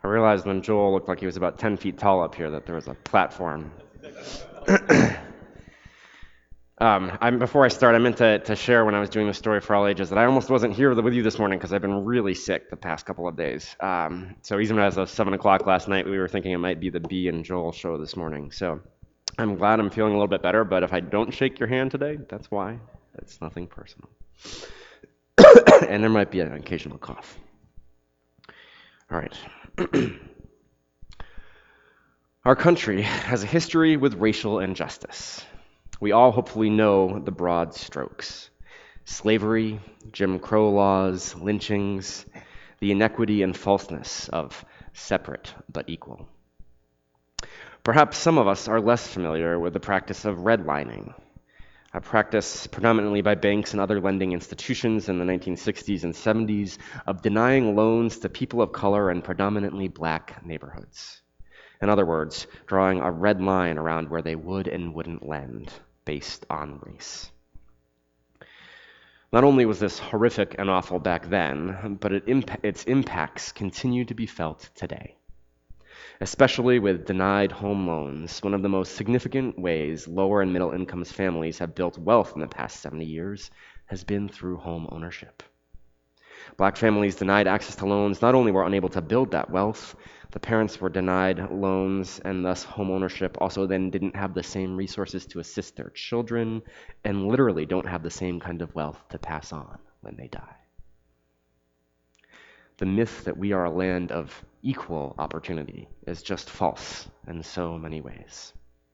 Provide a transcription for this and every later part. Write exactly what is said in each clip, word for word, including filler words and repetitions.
I realized when Joel looked like he was about ten feet tall up here that there was a platform. um, I'm, before I start, I meant to, to share when I was doing the story for all ages that I almost wasn't here with you this morning because I've been really sick the past couple of days. Um, so even as of seven o'clock last night, we were thinking it might be the B and Joel show this morning. So I'm glad I'm feeling a little bit better, but if I don't shake your hand today, that's why. It's nothing personal. And there might be an occasional cough. All right. Our country has a history with racial injustice. We all hopefully know the broad strokes: slavery, Jim Crow laws, lynchings, the inequity and falseness of separate but equal. Perhaps some of us are less familiar with the practice of redlining, a practice predominantly by banks and other lending institutions in the nineteen sixties and seventies of denying loans to people of color in predominantly black neighborhoods. In other words, drawing a red line around where they would and wouldn't lend based on race. Not only was this horrific and awful back then, but it imp- its impacts continue to be felt today, especially with denied home loans. One of the most significant ways lower and middle income families have built wealth in the past seventy years has been through home ownership. Black families denied access to loans not only were unable to build that wealth, the parents were denied loans and thus home ownership also then didn't have the same resources to assist their children and literally don't have the same kind of wealth to pass on when they die. The myth that we are a land of equal opportunity is just false in so many ways.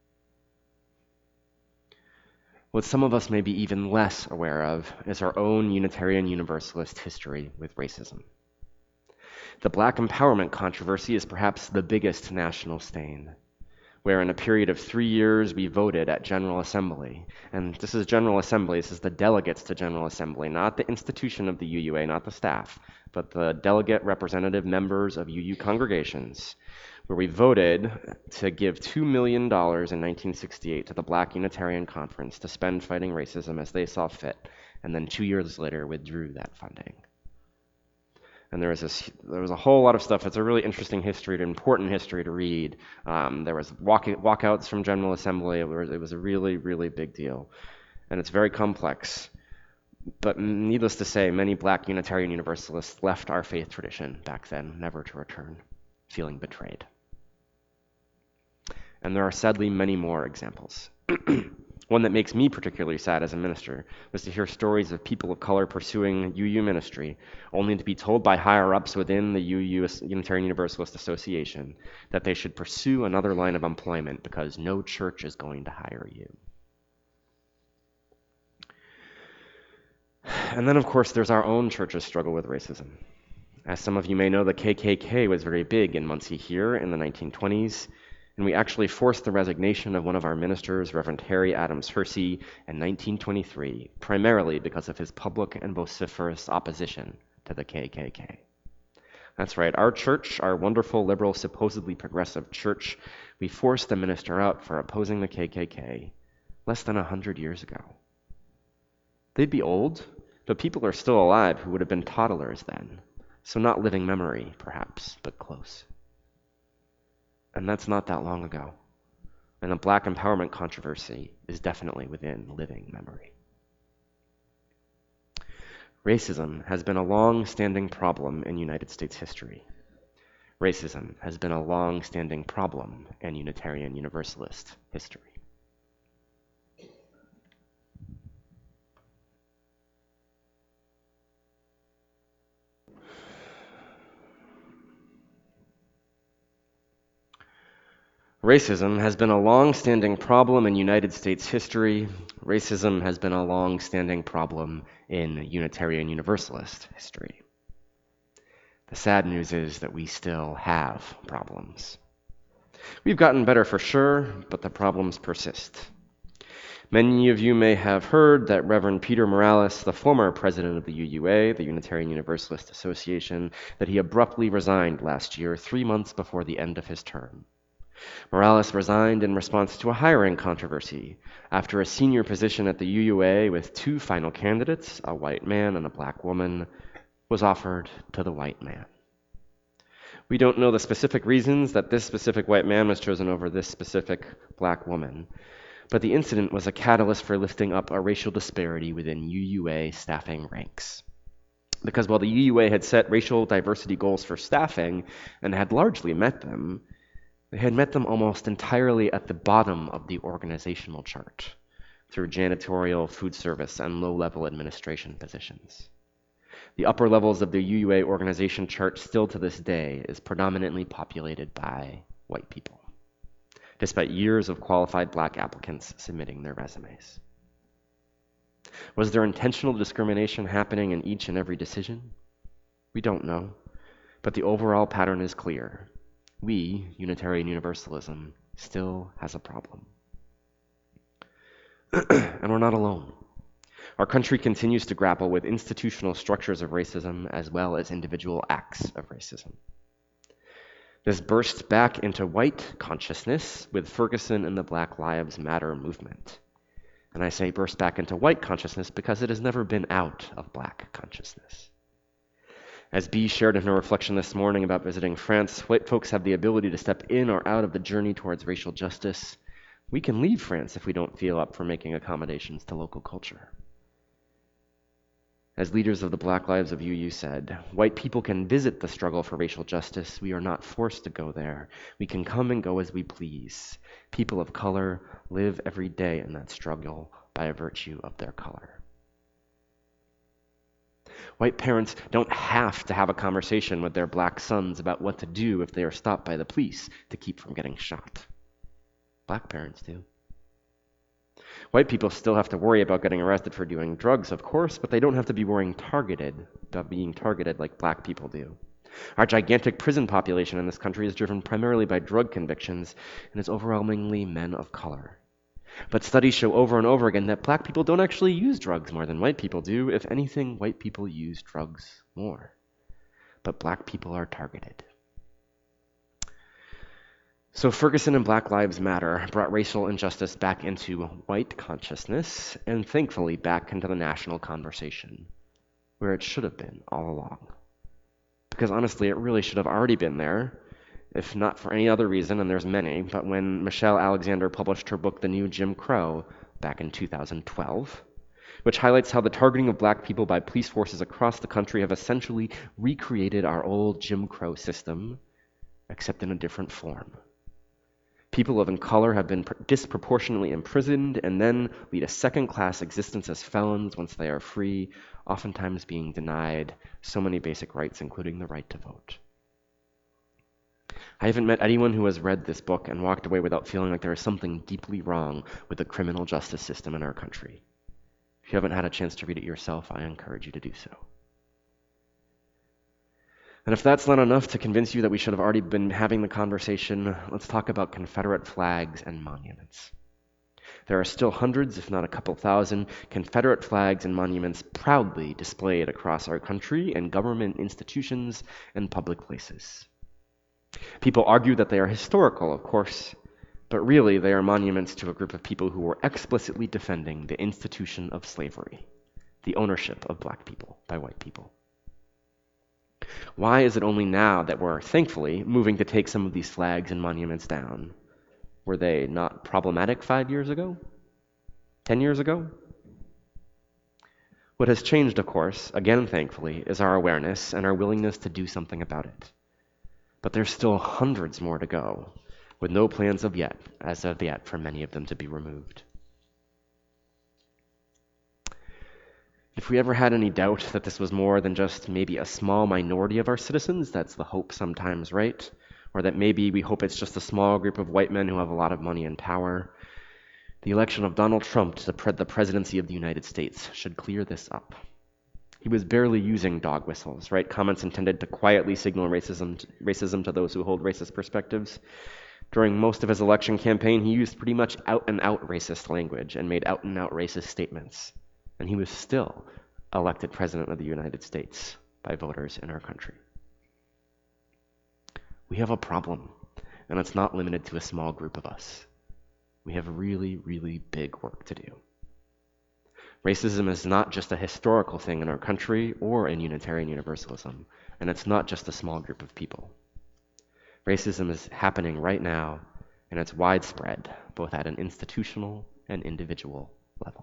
What some of us may be even less aware of is our own Unitarian Universalist history with racism. The Black empowerment controversy is perhaps the biggest national stain, where in a period of three years we voted at General Assembly. And this is General Assembly, this is the delegates to General Assembly, not the institution of the U U A, not the staff, but the delegate representative members of U U congregations, where we voted to give two million dollars in nineteen sixty-eight to the Black Unitarian Conference to spend fighting racism as they saw fit, and then two years later withdrew that funding. And there was this, there was a whole lot of stuff. It's a really interesting history, an important history to read. Um, there was walk, walkouts from General Assembly. It was, it was a really, really big deal. And it's very complex. But needless to say, many Black Unitarian Universalists left our faith tradition back then, never to return, feeling betrayed. And there are sadly many more examples. One that makes me particularly sad as a minister was to hear stories of people of color pursuing U U ministry, only to be told by higher-ups within the U U Unitarian Universalist Association that they should pursue another line of employment because no church is going to hire you. And then, of course, there's our own church's struggle with racism. As some of you may know, the K K K was very big in Muncie here in the nineteen twenties, and we actually forced the resignation of one of our ministers, Reverend Harry Adams Hersey, in nineteen twenty-three, primarily because of his public and vociferous opposition to the K K K. That's right, our church, our wonderful, liberal, supposedly progressive church, we forced the minister out for opposing the K K K less than a hundred years ago. They'd be old, but people are still alive who would have been toddlers then, so not living memory, perhaps, but close. And that's not that long ago. And the Black empowerment controversy is definitely within living memory. Racism has been a long-standing problem in United States history. Racism has been a long-standing problem in Unitarian Universalist history. Racism has been a long-standing problem in United States history. Racism has been a long-standing problem in Unitarian Universalist history. The sad news is that we still have problems. We've gotten better for sure, but the problems persist. Many of you may have heard that Reverend Peter Morales, the former president of the U U A, the Unitarian Universalist Association, that he abruptly resigned last year, three months before the end of his term. Morales resigned in response to a hiring controversy after a senior position at the U U A with two final candidates, a white man and a black woman, was offered to the white man. We don't know the specific reasons that this specific white man was chosen over this specific black woman, but the incident was a catalyst for lifting up a racial disparity within U U A staffing ranks. Because while the U U A had set racial diversity goals for staffing and had largely met them, they had met them almost entirely at the bottom of the organizational chart, through janitorial, food service, and low-level administration positions. The upper levels of the U U A organization chart still to this day is predominantly populated by white people, despite years of qualified black applicants submitting their resumes. Was there intentional discrimination happening in each and every decision? We don't know, but the overall pattern is clear. We, Unitarian Universalism, still has a problem. And we're not alone. Our country continues to grapple with institutional structures of racism as well as individual acts of racism. This burst back into white consciousness with Ferguson and the Black Lives Matter movement. And I say burst back into white consciousness because it has never been out of black consciousness. As Bee shared in her reflection this morning about visiting France, white folks have the ability to step in or out of the journey towards racial justice. We can leave France if we don't feel up for making accommodations to local culture. As leaders of the Black Lives of U U said, white people can visit the struggle for racial justice. We are not forced to go there. We can come and go as we please. People of color live every day in that struggle by virtue of their color. White parents don't have to have a conversation with their black sons about what to do if they are stopped by the police to keep from getting shot. Black parents do. White people still have to worry about getting arrested for doing drugs, of course, but they don't have to be worrying targeted, about being targeted like black people do. Our gigantic prison population in this country is driven primarily by drug convictions and is overwhelmingly men of color. But studies show over and over again that black people don't actually use drugs more than white people do. If anything, white people use drugs more. But black people are targeted. So Ferguson and Black Lives Matter brought racial injustice back into white consciousness and thankfully back into the national conversation, where it should have been all along. Because honestly, it really should have already been there, if not for any other reason, and there's many, but when Michelle Alexander published her book, The New Jim Crow, back in two thousand twelve, which highlights how the targeting of black people by police forces across the country have essentially recreated our old Jim Crow system, except in a different form. People of color have been disproportionately imprisoned and then lead a second-class existence as felons once they are free, oftentimes being denied so many basic rights, including the right to vote. I haven't met anyone who has read this book and walked away without feeling like there is something deeply wrong with the criminal justice system in our country. If you haven't had a chance to read it yourself, I encourage you to do so. And if that's not enough to convince you that we should have already been having the conversation, let's talk about Confederate flags and monuments. There are still hundreds, if not a couple thousand, Confederate flags and monuments proudly displayed across our country in government institutions and public places. People argue that they are historical, of course, but really they are monuments to a group of people who were explicitly defending the institution of slavery, the ownership of black people by white people. Why is it only now that we're, thankfully, moving to take some of these flags and monuments down? Were they not problematic five years ago? Ten years ago? What has changed, of course, again thankfully, is our awareness and our willingness to do something about it. But there's still hundreds more to go, with no plans of yet, as of yet, for many of them to be removed. If we ever had any doubt that this was more than just maybe a small minority of our citizens, that's the hope sometimes, right? Or that maybe we hope it's just a small group of white men who have a lot of money and power, the election of Donald Trump to the, pre- the presidency of the United States should clear this up. He was barely using dog whistles, right? Comments intended to quietly signal racism, racism to those who hold racist perspectives. During most of his election campaign, he used pretty much out-and-out racist language and made out-and-out racist statements. And he was still elected president of the United States by voters in our country. We have a problem, and it's not limited to a small group of us. We have really, really big work to do. Racism is not just a historical thing in our country or in Unitarian Universalism, and it's not just a small group of people. Racism is happening right now, and it's widespread, both at an institutional and individual level.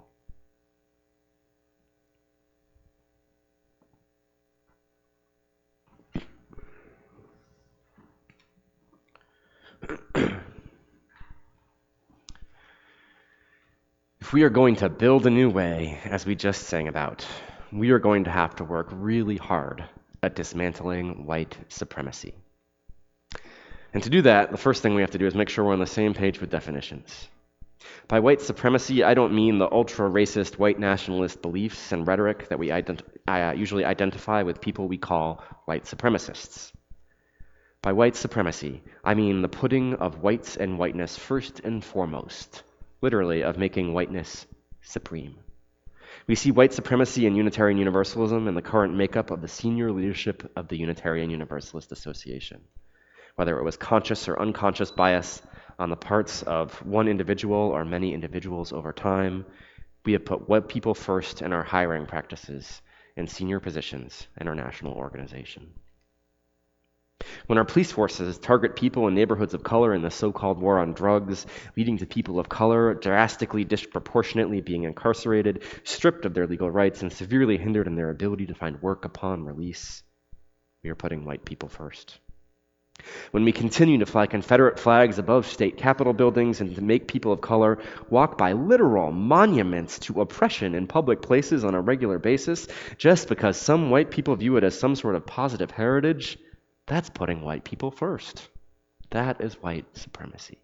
If we are going to build a new way, as we just sang about, we are going to have to work really hard at dismantling white supremacy. And to do that, the first thing we have to do is make sure we're on the same page with definitions. By white supremacy, I don't mean the ultra-racist white nationalist beliefs and rhetoric that we ident- uh, usually identify with people we call white supremacists. By white supremacy, I mean the putting of whites and whiteness first and foremost, literally of making whiteness supreme. We see white supremacy and Unitarian Universalism in the current makeup of the senior leadership of the Unitarian Universalist Association. Whether it was conscious or unconscious bias on the parts of one individual or many individuals over time, we have put white people first in our hiring practices in senior positions in our national organization. When our police forces target people in neighborhoods of color in the so-called war on drugs, leading to people of color drastically disproportionately being incarcerated, stripped of their legal rights, and severely hindered in their ability to find work upon release, we are putting white people first. When we continue to fly Confederate flags above state capitol buildings and to make people of color walk by literal monuments to oppression in public places on a regular basis, just because some white people view it as some sort of positive heritage, that's putting white people first. That is white supremacy.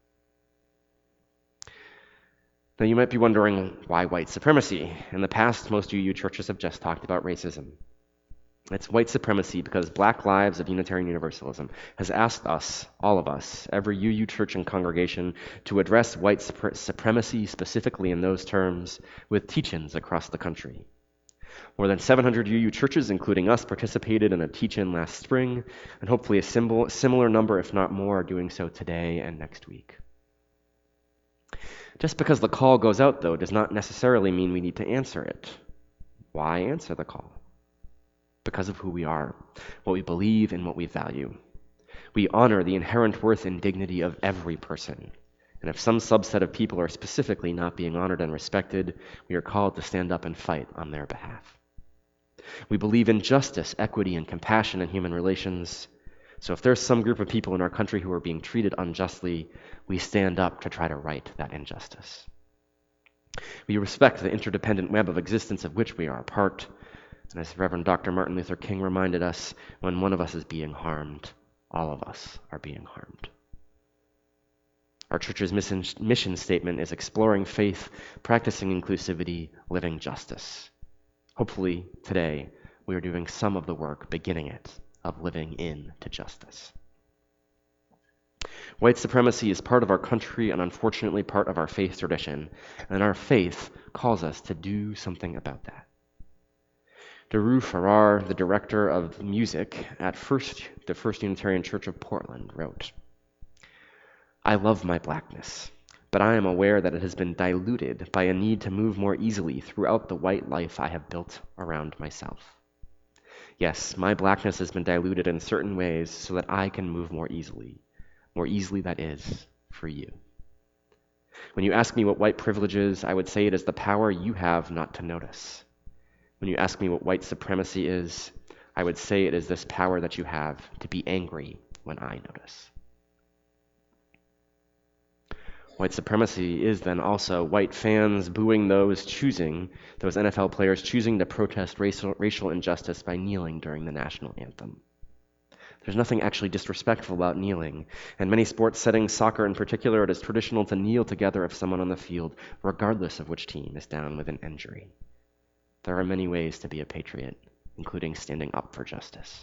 Now you might be wondering, why white supremacy? In the past, most U U churches have just talked about racism. It's white supremacy because Black Lives of Unitarian Universalism has asked us, all of us, every U U church and congregation, to address white supre- supremacy specifically in those terms with teach-ins across the country. More than seven hundred U U churches, including us, participated in a teach-in last spring, and hopefully a symbol, similar number, if not more, are doing so today and next week. Just because the call goes out, though, does not necessarily mean we need to answer it. Why answer the call? Because of who we are, what we believe, and what we value. We honor the inherent worth and dignity of every person. And if some subset of people are specifically not being honored and respected, we are called to stand up and fight on their behalf. We believe in justice, equity, and compassion in human relations. So if there's some group of people in our country who are being treated unjustly, we stand up to try to right that injustice. We respect the interdependent web of existence of which we are a part. And as Reverend Doctor Martin Luther King reminded us, when one of us is being harmed, all of us are being harmed. Our church's mission, mission statement is exploring faith, practicing inclusivity, living justice. Hopefully, today, we are doing some of the work, beginning it, of living into justice. White supremacy is part of our country and unfortunately part of our faith tradition, and our faith calls us to do something about that. Daru Farrar, the director of music at First, the First Unitarian Church of Portland, wrote, "I love my blackness, but I am aware that it has been diluted by a need to move more easily throughout the white life I have built around myself. Yes, my blackness has been diluted in certain ways so that I can move more easily, more easily that is, for you. When you ask me what white privilege is, I would say it is the power you have not to notice. When you ask me what white supremacy is, I would say it is this power that you have to be angry when I notice." White supremacy is then also white fans booing those choosing, those N F L players choosing to protest racial, racial injustice by kneeling during the national anthem. There's nothing actually disrespectful about kneeling. In many sports settings, soccer in particular, it is traditional to kneel together if someone on the field, regardless of which team, is down with an injury. There are many ways to be a patriot, including standing up for justice.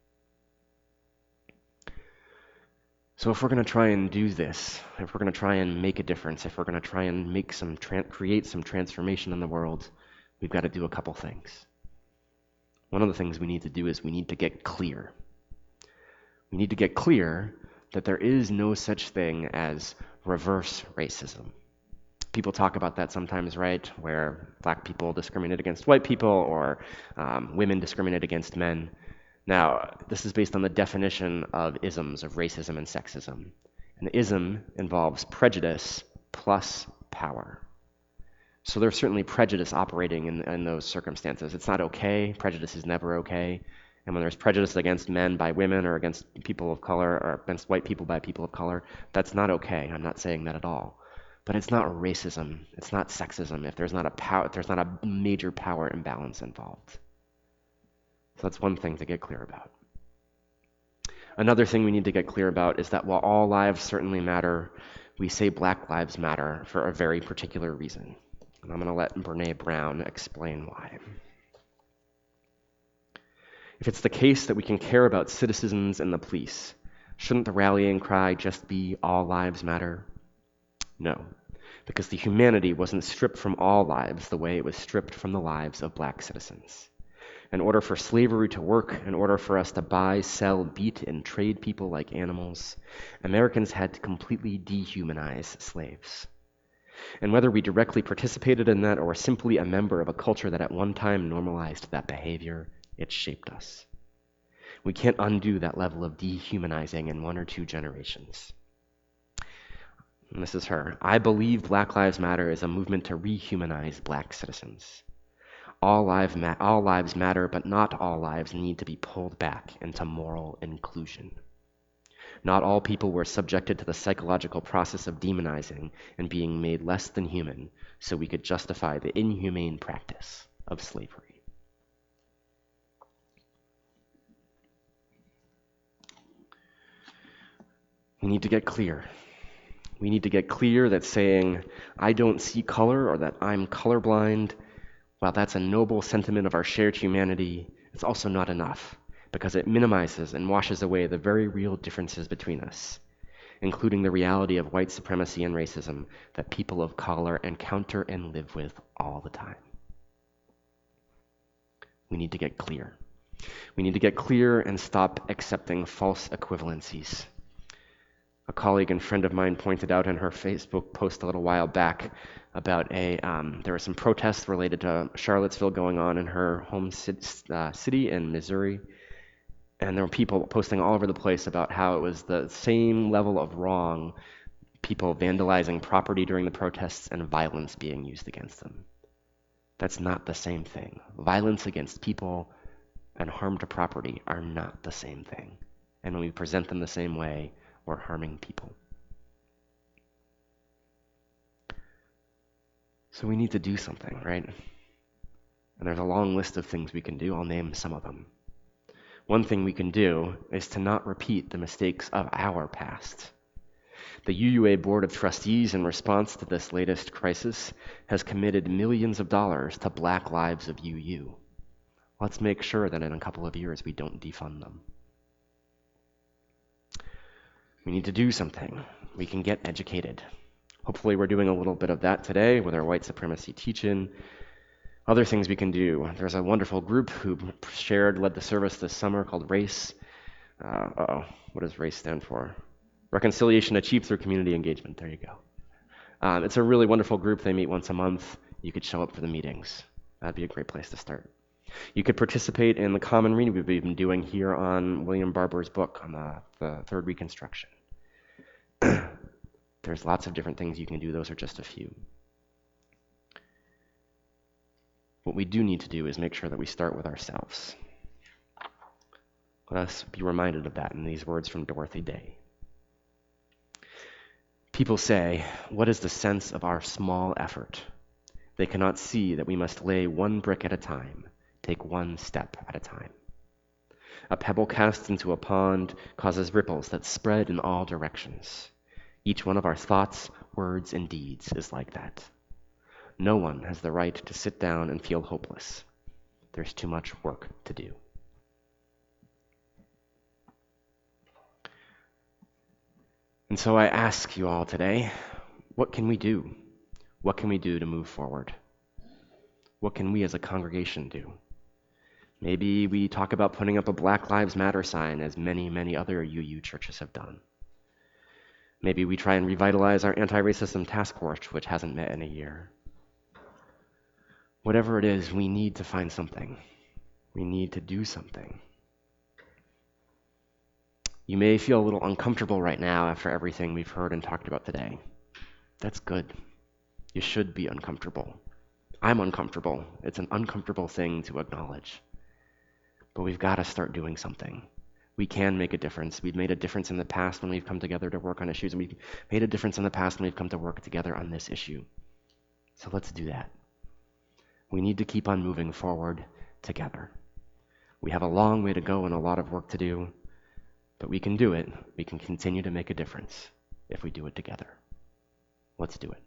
So if we're going to try and do this, if we're going to try and make a difference, if we're going to try and make some tra- create some transformation in the world, we've got to do a couple things. One of the things we need to do is we need to get clear. We need to get clear that there is no such thing as reverse racism. People talk about that sometimes, right? Where black people discriminate against white people or um, women discriminate against men. Now, this is based on the definition of isms, of racism and sexism. An ism involves prejudice plus power. So there's certainly prejudice operating in, in those circumstances. It's not okay. Prejudice is never okay. And when there's prejudice against men by women or against people of color or against white people by people of color, that's not okay. I'm not saying that at all. But it's not racism. It's not sexism if there's not a power, if there's not a major power imbalance involved. So that's one thing to get clear about. Another thing we need to get clear about is that while all lives certainly matter, we say Black Lives Matter for a very particular reason. And I'm going to let Brene Brown explain why. If it's the case that we can care about citizens and the police, shouldn't the rallying cry just be all lives matter? No, because the humanity wasn't stripped from all lives the way it was stripped from the lives of Black citizens. In order for slavery to work, in order for us to buy, sell, beat, and trade people like animals, Americans had to completely dehumanize slaves. And whether we directly participated in that or were simply a member of a culture that at one time normalized that behavior, it shaped us. We can't undo that level of dehumanizing in one or two generations. And this is her. I believe Black Lives Matter is a movement to rehumanize Black citizens. All, life ma- all lives matter, but not all lives need to be pulled back into moral inclusion. Not all people were subjected to the psychological process of demonizing and being made less than human so we could justify the inhumane practice of slavery. We need to get clear. We need to get clear that saying, I don't see color or that I'm colorblind, while that's a noble sentiment of our shared humanity, it's also not enough, because it minimizes and washes away the very real differences between us, including the reality of white supremacy and racism that people of color encounter and live with all the time. We need to get clear. We need to get clear and stop accepting false equivalencies. A colleague and friend of mine pointed out in her Facebook post a little while back about a, um, there were some protests related to Charlottesville going on in her home uh, city in Missouri. And there were people posting all over the place about how it was the same level of wrong, people vandalizing property during the protests and violence being used against them. That's not the same thing. Violence against people and harm to property are not the same thing. And when we present them the same way, we're harming people. So we need to do something, right? And there's a long list of things we can do. I'll name some of them. One thing we can do is to not repeat the mistakes of our past. The U U A Board of Trustees, in response to this latest crisis, has committed millions of dollars to Black Lives of U U. Let's make sure that in a couple of years we don't defund them. We need to do something. We can get educated. Hopefully we're doing a little bit of that today with our white supremacy teach-in. Other things we can do. There's a wonderful group who shared, led the service this summer called RACE. Uh, uh-oh, what does RACE stand for? Reconciliation Achieved Through Community Engagement. There you go. Um, it's a really wonderful group. They meet once a month. You could show up for the meetings. That'd be a great place to start. You could participate in the common reading we've been doing here on William Barber's book on the, the Third Reconstruction. There's lots of different things you can do. Those are just a few. What we do need to do is make sure that we start with ourselves. Let us be reminded of that in these words from Dorothy Day. People say, what is the sense of our small effort? They cannot see that we must lay one brick at a time, take one step at a time. A pebble cast into a pond causes ripples that spread in all directions. Each one of our thoughts, words, and deeds is like that. No one has the right to sit down and feel hopeless. There's too much work to do. And so I ask you all today, what can we do? What can we do to move forward? What can we as a congregation do? Maybe we talk about putting up a Black Lives Matter sign, as many, many other U U churches have done. Maybe we try and revitalize our anti-racism task force, which hasn't met in a year. Whatever it is, we need to find something. We need to do something. You may feel a little uncomfortable right now after everything we've heard and talked about today. That's good. You should be uncomfortable. I'm uncomfortable. It's an uncomfortable thing to acknowledge. But we've got to start doing something. We can make a difference. We've made a difference in the past when we've come together to work on issues, and we've made a difference in the past when we've come to work together on this issue. So let's do that. We need to keep on moving forward together. We have a long way to go and a lot of work to do, but we can do it. We can continue to make a difference if we do it together. Let's do it.